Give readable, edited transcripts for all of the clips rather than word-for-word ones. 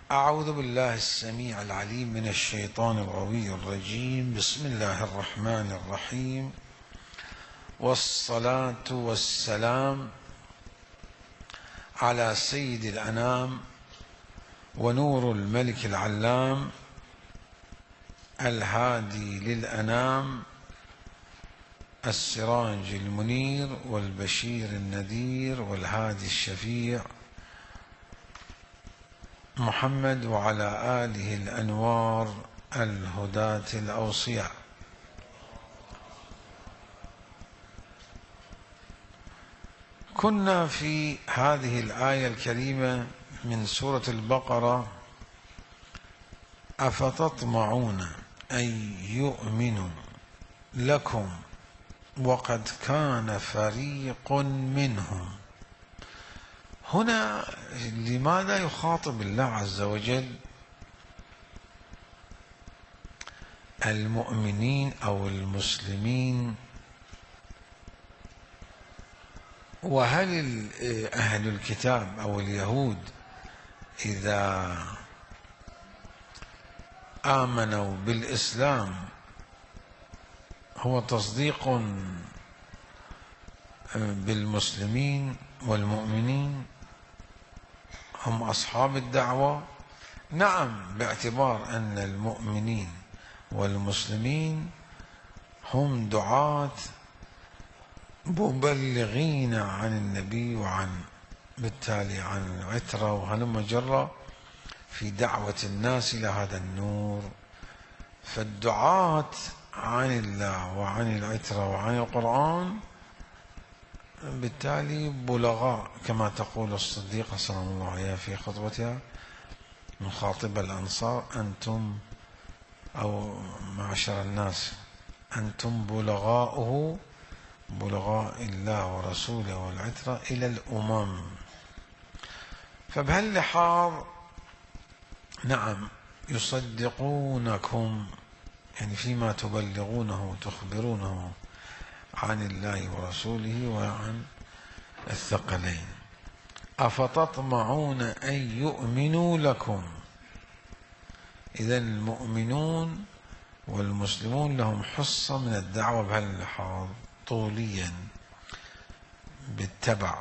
أعوذ بالله السميع العليم من الشيطان الغوي الرجيم. بسم الله الرحمن الرحيم، والصلاة والسلام على سيد الأنام ونور الملك العلام الهادي للأنام السراج المنير والبشير النذير والهادي الشفيع محمد وعلى آله الأنوار الهداة الأوصياء. كنا في هذه الآية الكريمة من سورة البقرة: أفتطمعون أن يؤمنوا لكم وقد كان فريق منهم. هنا لماذا يخاطب الله عز وجل المؤمنين أو المسلمين؟ وهل أهل الكتاب أو اليهود إذا آمنوا بالإسلام هو تصديق بالمسلمين والمؤمنين؟ هم أصحاب الدعوة؟ نعم، باعتبار أن المؤمنين والمسلمين هم دعاة مبلغين عن النبي وعن بالتالي عن العترة وهلم جرة في دعوة الناس إلى هذا النور. فالدعاة عن الله وعن العترة وعن القرآن بالتالي بلغاء، كما تقول الصديقة صلى الله عليه وسلم في خطبتها مخاطبة الأنصار: أنتم أو معشر الناس أنتم بلغاؤه، بلغاء الله ورسوله والعترة إلى الأمم. فبهاللحاظ نعم يصدقونكم، يعني فيما تبلغونه وتخبرونه عن الله ورسوله وعن الثقلين. أفتطمعون أن يؤمنوا لكم، إذن المؤمنون والمسلمون لهم حصة من الدعوة بهاللحاظ طوليا بالتبع.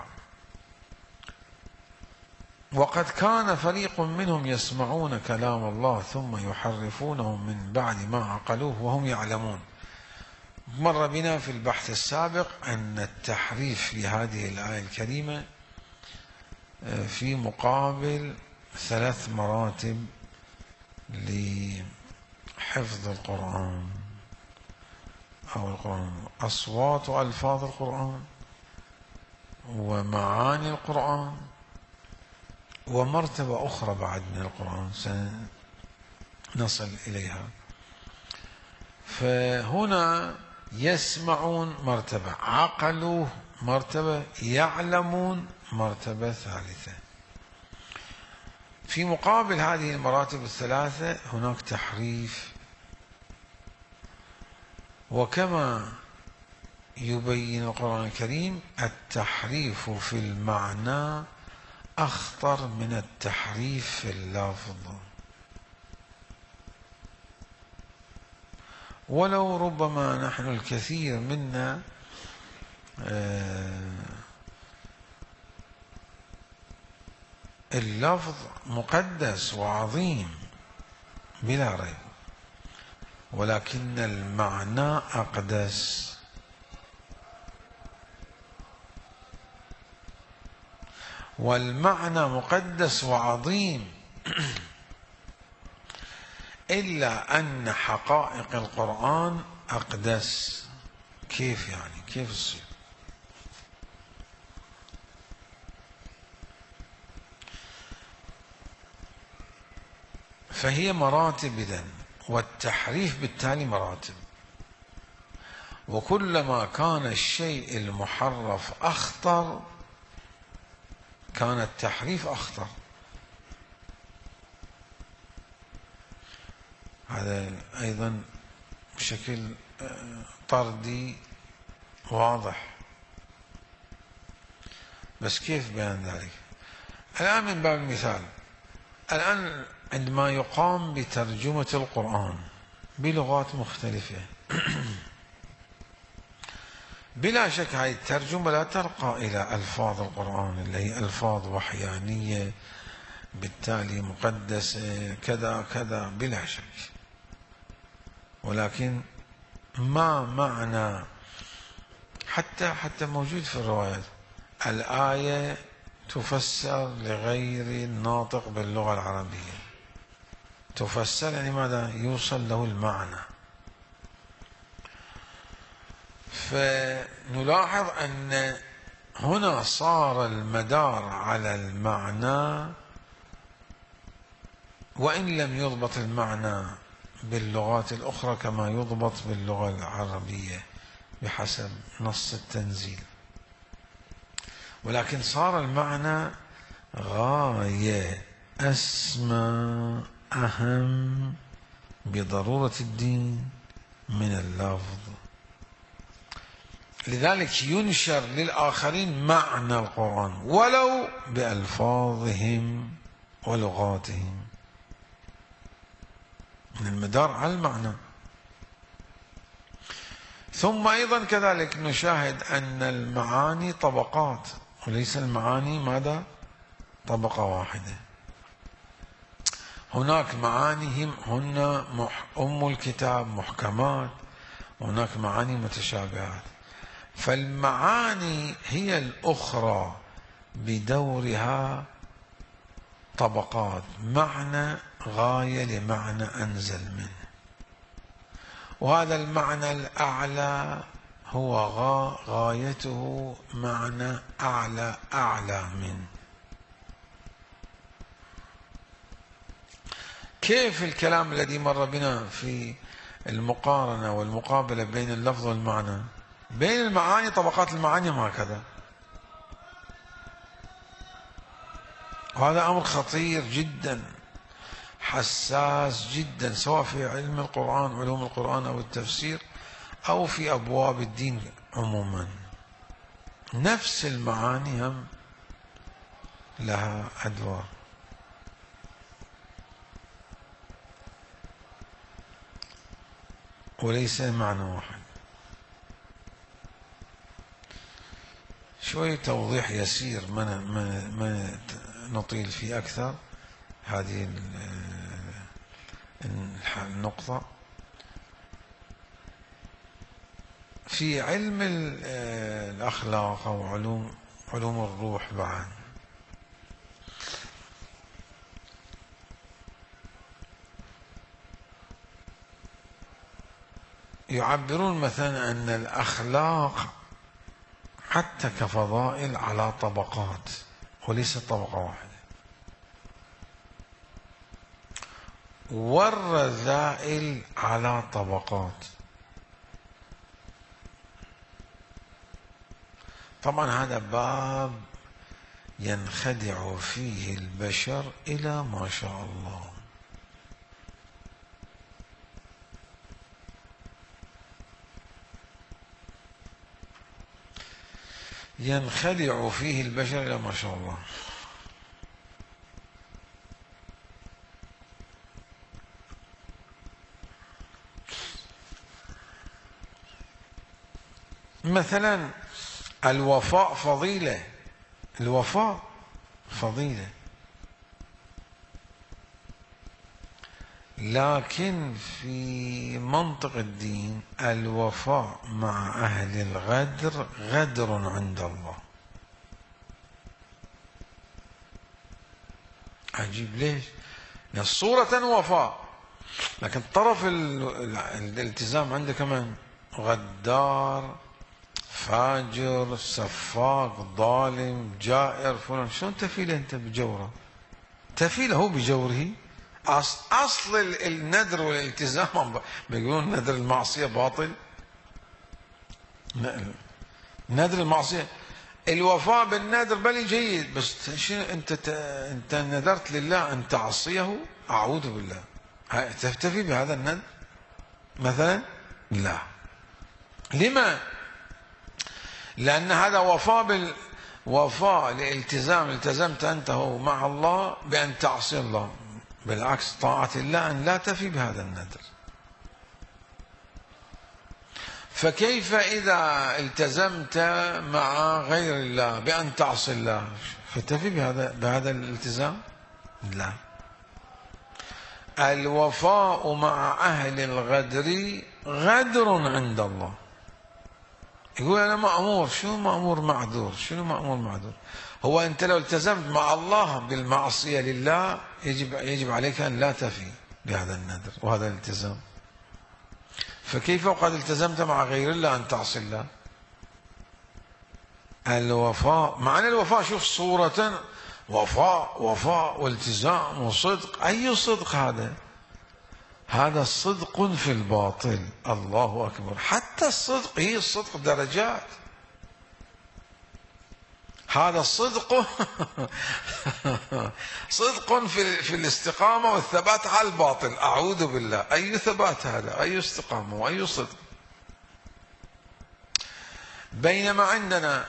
وقد كان فريق منهم يسمعون كلام الله ثم يحرفونه من بعد ما عقلوه وهم يعلمون. مر بنا في البحث السابق أن التحريف في هذه الآية الكريمة في مقابل 3 مراتب لحفظ القرآن أو القرآن: أصوات وألفاظ القرآن، ومعاني القرآن، ومرتبة أخرى بعد من القرآن سنصل إليها. فهنا يسمعون مرتبة، عقلوا مرتبة، يعلمون مرتبة ثالثة. في مقابل هذه المراتب ال3 هناك تحريف، وكما يبين القرآن الكريم التحريف في المعنى أخطر من التحريف في اللفظ، ولو ربما نحن الكثير منا اللفظ مقدس وعظيم بلا ريب، ولكن المعنى أقدس. والمعنى مقدس وعظيم إلا أن حقائق القرآن أقدس. كيف يعني؟ كيف الصير؟ فهي مراتب إذن، والتحريف بالتالي مراتب. وكلما كان الشيء المحرف أخطر كان التحريف أخطر. هذا أيضا بشكل طردي واضح. بس كيف بيان ذلك؟ الآن من باب المثال الآن عندما يقام بترجمة القرآن بلغات مختلفة بلا شك هذه الترجمة لا ترقى إلى ألفاظ القرآن اللي هي ألفاظ وحيانية بالتالي مقدسة كذا كذا بلا شك، ولكن ما معنى حتى موجود في الروايات الآية تفسر لغير الناطق باللغة العربية، تفسر يعني ماذا؟ يوصل له المعنى. فنلاحظ أن هنا صار المدار على المعنى وإن لم يضبط المعنى باللغات الأخرى كما يضبط باللغة العربية بحسب نص التنزيل، ولكن صار المعنى غاية أسمى أهم بضرورة الدين من اللفظ. لذلك ينشر للآخرين معنى القرآن ولو بألفاظهم ولغاتهم، من المدار على المعنى. ثم أيضا كذلك نشاهد أن المعاني طبقات وليس المعاني ماذا؟ طبقة واحدة. هناك معاني هن أم الكتاب محكمات، وهناك معاني متشابهات، فالمعاني هي الأخرى بدورها طبقات، معنى غاية لمعنى أنزل منه، وهذا المعنى الأعلى هو غايته معنى أعلى منه. كيف الكلام الذي مر بنا في المقارنة والمقابلة بين اللفظ والمعنى؟ بين المعاني طبقات المعاني هكذا، وهذا أمر خطير جدا حساس جدا سواء في علم القرآن علوم القرآن أو التفسير أو في أبواب الدين عموما. نفس المعاني هم لها أدوار. وليس معنى واحد. شوي توضيح يسير ما نطيل فيه أكثر هذه النقطة. في علم الأخلاق أو علوم الروح بعد يعبرون مثلا أن الأخلاق حتى كفضائل على طبقات وليس طبقة واحدة، والرذائل على طبقات. طبعا هذا باب ينخدع فيه البشر إلى ما شاء الله. ينخدع فيه البشر إلى ما شاء الله. مثلا الوفاء فضيلة، الوفاء فضيلة، لكن في منطق الدين الوفاء مع أهل الغدر غدر عند الله. عجيب ليش؟ يعني صورة وفاء لكن طرف الالتزام عنده كمان غدار فاجر سفاق ظالم جائر فلان. شلون تفيله انت بجوره؟ تفيله هو بجوره. اصل الندر والالتزام بيقولون ندر المعصيه باطل. ندر المعصيه الوفاء بالندر بل جيد، بس انت ندرت لله ان تعصيه، اعوذ بالله، تفتفي بهذا الندر مثلا؟ لا. لما؟ لأن هذا وفاء وفاء لالتزام التزمت أنت مع الله بأن تعصي الله، بالعكس طاعة الله أن لا تفي بهذا النذر. فكيف إذا التزمت مع غير الله بأن تعصي الله فتفي بهذا الالتزام؟ لا. الوفاء مع أهل الغدر غدر عند الله. يقول أنا مأمور، شنو مأمور معذور؟ شنو مأمور معذور؟ هو أنت لو التزمت مع الله بالمعصية لله يجب عليك أن لا تفي بهذا النذر وهذا الالتزام، فكيف وقد التزمت مع غير الله أن تعصي الله؟ الوفاء، معنى الوفاء شوف صورة وفاء والتزام وصدق. أي صدق هذا؟ هذا صدق في الباطل. الله أكبر. حتى الصدق، هي الصدق درجات. هذا الصدق صدق في الاستقامة والثبات على الباطل. أعوذ بالله، أي ثبات هذا؟ أي استقامة وأي صدق؟ بينما عندنا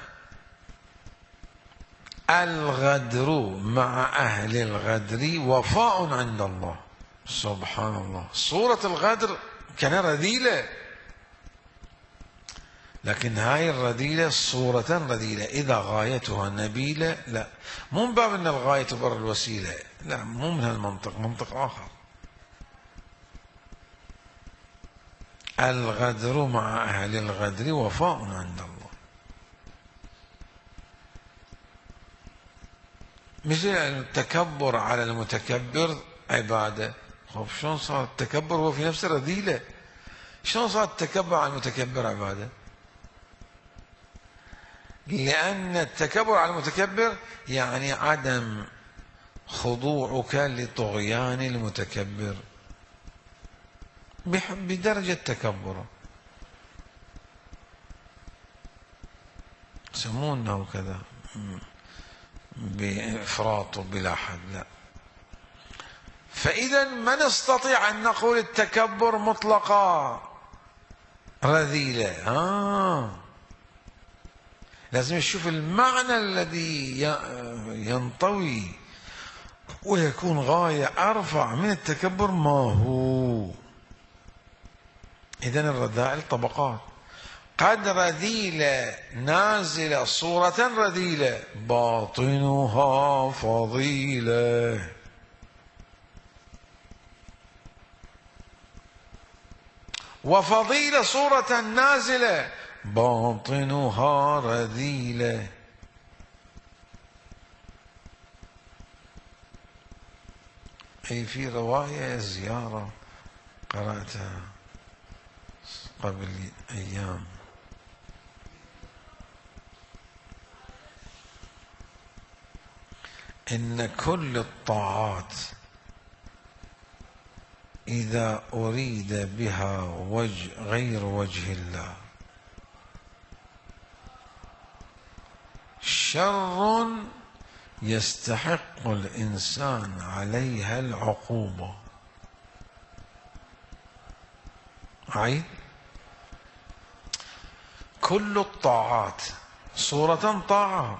الغدر مع أهل الغدر وفاء عند الله. سبحان الله. صورة الغدر كان رذيلة، لكن هاي الرذيلة صورة رذيلة. إذا غايتها نبيلة لا، مو من باب أن الغاية تبر الوسيلة، لا، مو من هالمنطق، منطق آخر. الغدر مع أهل الغدر وفاء عند الله. مثل التكبر على المتكبر عبادة. خب شلون صار التكبر هو في نفسه رذيلة؟ شلون صار التكبر على المتكبر عبادة؟ لأن التكبر على المتكبر يعني عدم خضوعك لطغيان المتكبر بدرجة تكبره، يسمونه كذا بإفراط وبلا حد. لا. فإذا ما نستطيع أن نقول التكبر مطلقا رذيلة. لازم نشوف المعنى الذي ينطوي ويكون غاية أرفع من التكبر ما هو. إذن الرذائل طبقات. قد رذيلة نازلة صورة رذيلة باطنها فضيلة. وفضيلة صورة نازلة باطنها رذيلة. أي في رواية زيارة قرأتها قبل أيام، إن كل الطاعات إذا أريد بها غير وجه الله شر يستحق الإنسان عليها العقوبة. عيد. كل الطاعات صورة طاعة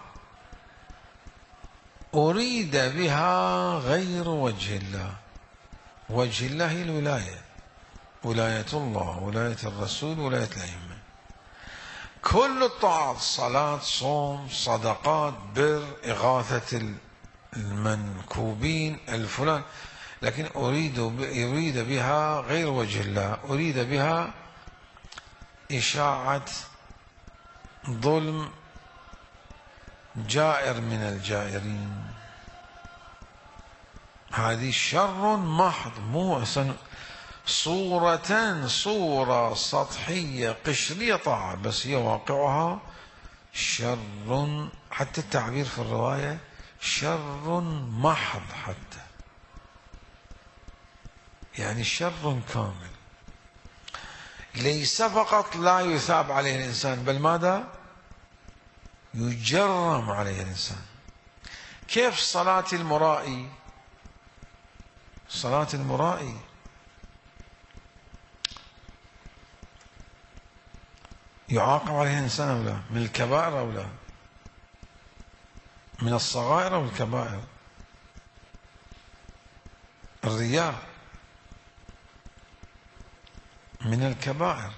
أريد بها غير وجه الله. وجه الله هي الولاية، ولاية الله، ولاية الرسول، ولاية الأئمة. كل الطاعات صلاة، صوم، صدقات، بر، إغاثة المنكوبين الفلان، لكن أريد بها غير وجه الله، أريد بها إشاعة ظلم جائر من الجائرين، هذه شر محض. مو صورة سطحية قشرية طاعة، بس هي واقعها شر. حتى التعبير في الرواية شر محض، حتى يعني شر كامل. ليس فقط لا يثاب عليه الإنسان، بل ماذا؟ يجرم عليه الإنسان. كيف صلاة المرائي؟ صلاة المرائي يعاقب عليه الإنسان أو لا؟ من الكبائر أو لا؟ من الصغائر والكبائر. الرياء من الكبائر.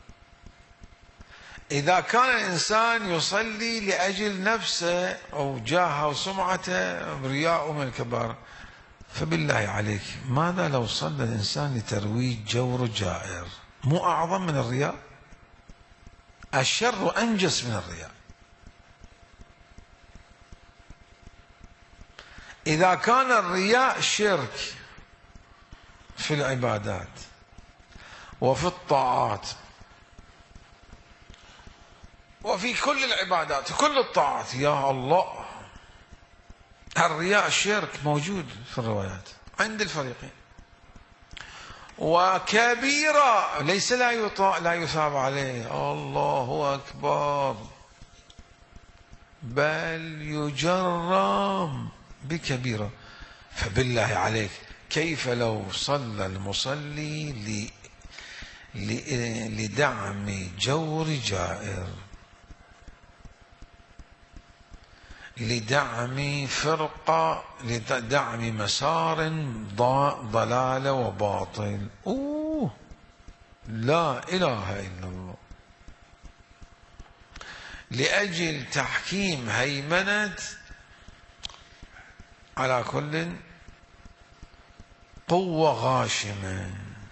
إذا كان الإنسان يصلي لأجل نفسه أو جاهه وسمعته رياء من الكبائر، فبالله عليك ماذا لو صلى الإنسان لترويج جور جائر؟ مو أعظم من الرياء؟ الشر أنجس من الرياء. إذا كان الرياء شرك في العبادات وفي الطاعات وفي كل العبادات وكل الطاعات، يا الله، الرياء شرك موجود في الروايات عند الفريقين، وكبيرة ليس لا يطاع لا يثاب عليه، الله أكبر، بل يجرم بكبيرة. فبالله عليك كيف لو صلى المصلي لدعم جور جائر، لدعم فرقة، لدعم مسار ضلال وباطل؟ لا إله إلا الله. لأجل تحكيم هيمنة على كل قوة غاشمة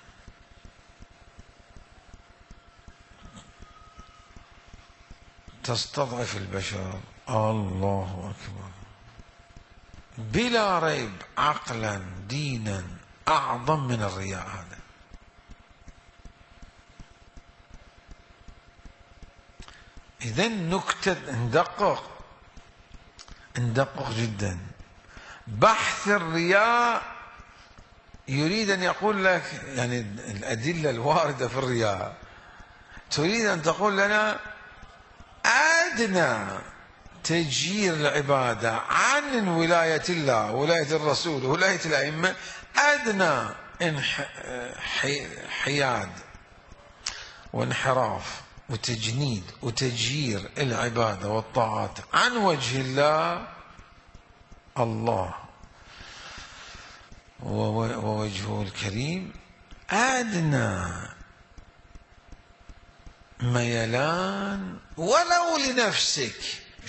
تستضعف البشر. الله أكبر. بلا ريب عقلا دينا أعظم من الرياء هذا. إذن نكتة ندقق جدا. بحث الرياء يريد أن يقول لك يعني الأدلة الواردة في الرياء، تريد أن تقول لنا أدنى تجير العبادة عن ولاية الله ولاية الرسول ولاية الأئمة، أدنى حياد وانحراف وتجنيد وتجير العبادة والطاعات عن وجه الله، الله ووجهه الكريم، أدنى ميلان ولو لنفسك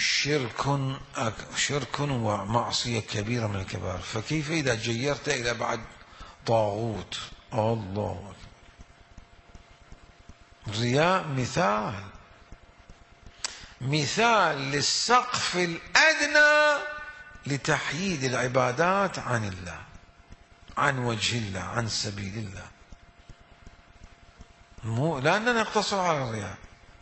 شرك ومعصية كبيرة من الكبائر. فكيف إذا جيرت إلى بعد طاغوت؟ الله. الرياء مثال للسقف الأدنى لتحييد العبادات عن الله، عن وجه الله، عن سبيل الله. لأننا نقتصر على الرياء.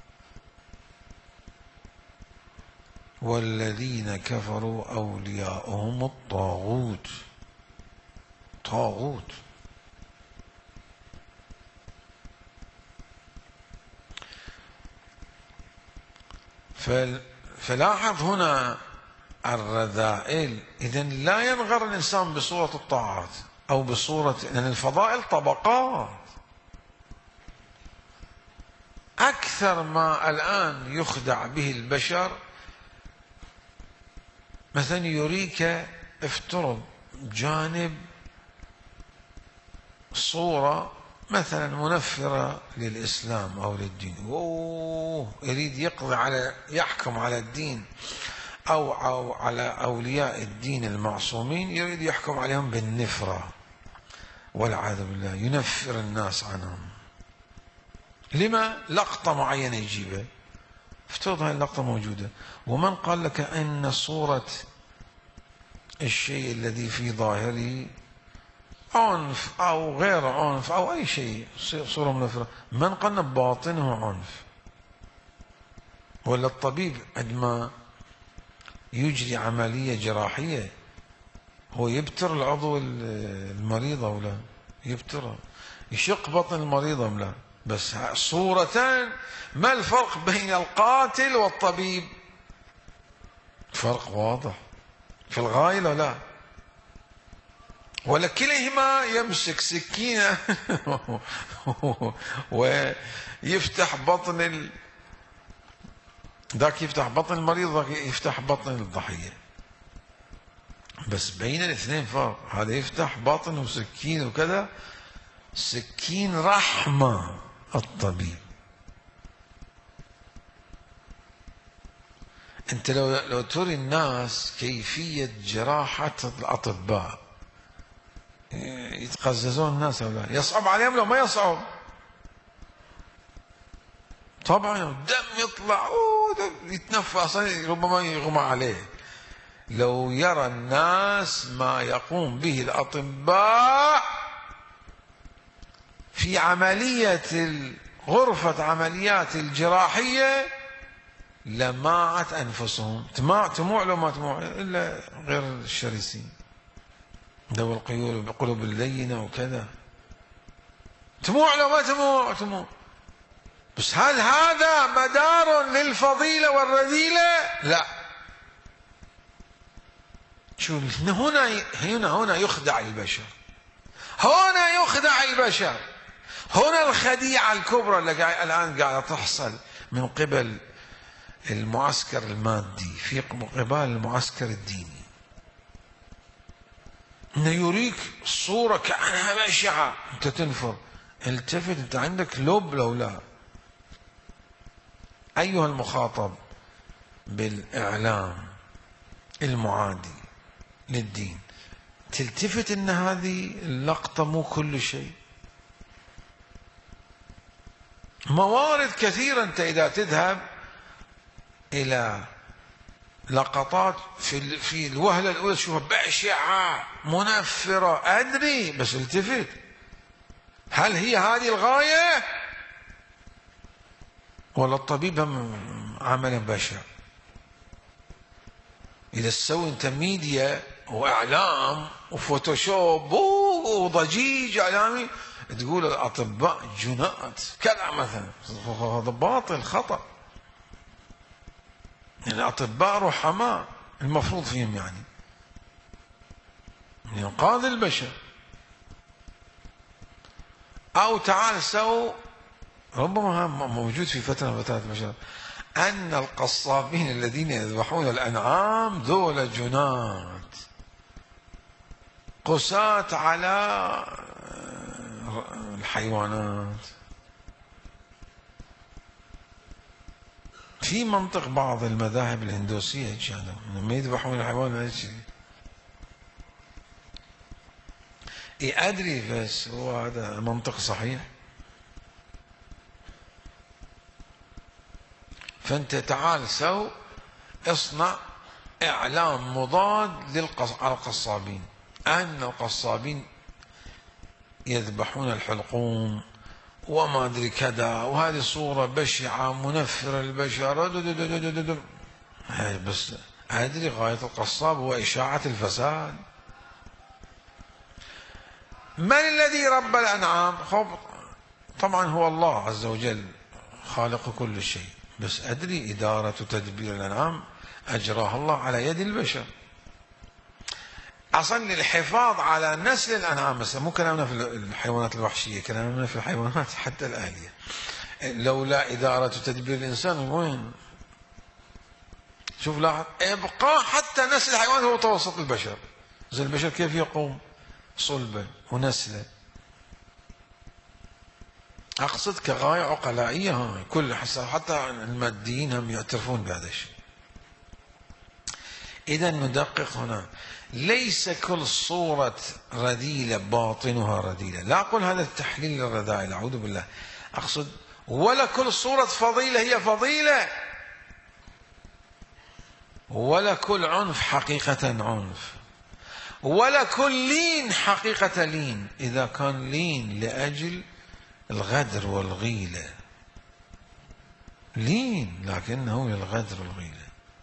والذين كفروا أولياؤهم الطاغوت. طاغوت. فلاحظ هنا الرذائل. إذن لا ينغر الإنسان بصورة الطاعات أو بصورة، لأن الفضائل طبقات. أكثر ما الآن يخدع به البشر، مثلا يريك افترض جانب صورة مثلا منفرة للإسلام أو للدين، يريد يحكم على الدين أو على أولياء الدين المعصومين، يريد يحكم عليهم بالنفرة والعياذ بالله، ينفر الناس عنهم. لما؟ لقطة معينة يجيبها، افترض هاي اللقطة موجودة، ومن قال لك أن صورة الشيء الذي في ظاهره عنف أو غير عنف أو أي شيء صورة منفرة، من قال باطنه عنف؟ ولا الطبيب عندما يجري عملية جراحية هو يبتر العضو المريض أو لا؟ يبتره، يشق بطن المريض أم لا؟ بس صورتان. ما الفرق بين القاتل والطبيب؟ فرق واضح في الغاية ولا لا؟ ولا كليهما يمسك سكينة ويفتح ذاك يفتح بطن المريض، ذاك يفتح بطن الضحية. بس بين الاثنين فرق، هذا يفتح بطن وسكين وكذا، سكين رحمة الطبيب. انت لو تري الناس كيفية جراحة الأطباء يتقززون الناس أو لا؟ يصعب عليهم لو ما يصعب؟ طبعا الدم يطلع يتنفس ربما يغمى عليه. لو يرى الناس ما يقوم به الأطباء في عملية غرفة عمليات الجراحية لماعت أنفسهم. تموع لو ما تموع إلا غير الشرسين ذوي القيول بقلوب اللينة وكذا، تموع لو ما تموع. بس هل هذا مدار للفضيلة والرذيلة؟ لا. شو هنا يخدع البشر، هنا يخدع البشر، هنا الخديعة الكبرى اللي الآن قاعدة تحصل من قبل المعسكر المادي في قبال المعسكر الديني، انه يريك الصورة كأنها بشعة، انت تنفر. التفت، انت عندك لب لو لا. ايها المخاطب بالاعلام المعادي للدين، تلتفت ان هذه اللقطة مو كل شيء. موارد كثيرة، انت اذا تذهب الى لقطات في الوهلة الاولى تشوفها بشعة منفرة، ادري، بس التفت، هل هي هذه الغاية ولا الطبيب عمل بشع؟ إذا تسوي أنت ميديا وإعلام وفوتوشوب وضجيج إعلامي تقول الأطباء جنات كذا مثلا، هذا باطل خطأ. الأطباء رحماء المفروض فيهم يعني ينقاذ البشر. أو تعال سو، ربما موجود في فترة من فترات البشر، أن القصابين الذين يذبحون الأنعام ذول جنات قساة على الحيوانات. في منطق بعض المذاهب الهندوسية لما يذبحون الحيوان أدري، بس هو هذا منطق صحيح. فأنت تعال اصنع إعلام مضاد على القصابين، أن القصابين يذبحون الحلقوم وما أدري كذا، وهذه صورة بشعة منفرة للبشر. بس أدري غاية القصاب هو إشاعة الفساد. من الذي ربى الأنعام؟ طبعا هو الله عز وجل خالق كل شيء، بس أدري إدارة تدبير الأنعام أجراها الله على يد البشر. أصلا الحفاظ على نسل الأنعام، مثلا مو كلامنا في الحيوانات الوحشية، كلامنا في الحيوانات حتى الآلية. لولا إدارة تدبير الإنسان وين؟ شوف لاحظ، إبقاء حتى نسل الحيوان هو توسط البشر. زي البشر كيف يقوم صلبا ونسلا؟ أقصد كغاية عقلائية، كل حتى الماديين هم يعترفون بهذا الشيء. إذا ندقق هنا، ليس كل صورة رذيلة باطنها رذيلة. لا أقول هذا التحليل للرذائل، أعوذ بالله. أقصد ولا كل صورة فضيلة هي فضيلة، ولا كل عنف حقيقة عنف، ولا كل لين حقيقة لين. إذا كان لين لأجل الغدر والغيلة لين، لكنه للغدر والغيلة.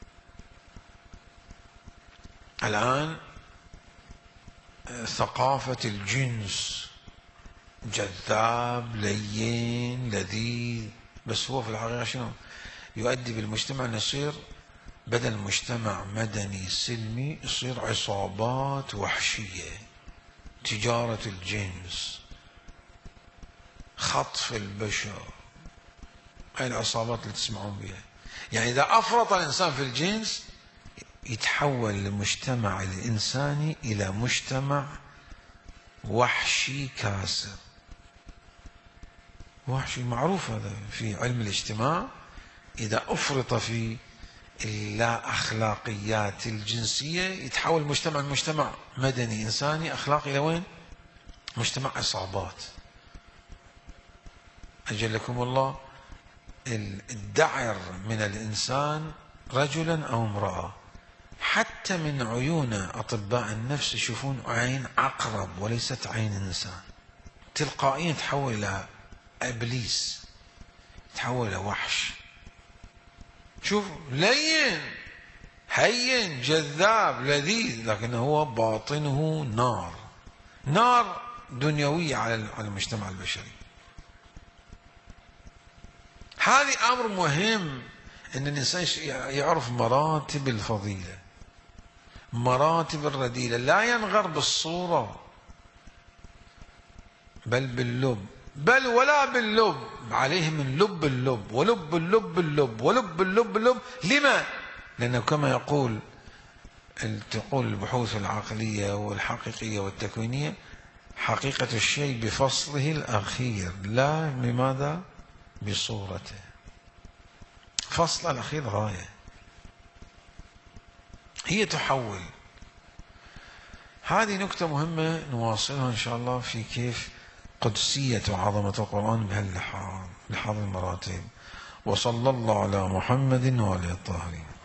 الآن ثقافة الجنس جذاب لين لذيذ، بس هو في الحقيقة شنو يؤدي بالمجتمع؟ أن يصير بدل مجتمع مدني سلمي يصير عصابات وحشية، تجارة الجنس، خطف البشر. هاي العصابات اللي تسمعون بها. يعني إذا أفرط الإنسان في الجنس يتحول المجتمع الإنساني إلى مجتمع وحشي كاسر. وحشي معروف هذا في علم الاجتماع، إذا أفرط في اللا أخلاقيات الجنسية يتحول المجتمع من مجتمع مدني إنساني أخلاقي إلى وين؟ مجتمع عصابات. أجلكم الله، الدعر من الإنسان رجلا أو امرأة، حتى من عيون أطباء النفس يشوفون عين عقرب وليست عين إنسان، تلقائيا تحول إلى إبليس، تحول إلى وحش. شوف، لين هين جذاب لذيذ، لكن هو باطنه نار، نار دنيوية على المجتمع البشري. هذا أمر مهم، أن الإنسان يعرف مراتب الفضيلة، مراتب الرذيلة، لا ينغر بالصورة بل باللب، بل ولا باللب، عليه من لب اللب ولب اللب اللب ولب اللب اللب. لما؟ لأنه كما تقول البحوث العقلية والحقيقية والتكوينية، حقيقة الشيء بفصله الأخير، لا بماذا؟ بصورته. فصل الأخير غاية، هي تحول. هذه نكتة مهمة نواصلها إن شاء الله في كيف قدسية وعظمة القرآن بهاللحاظ، لحاظ المراتب. وصلى الله على محمد وآله الطاهرين.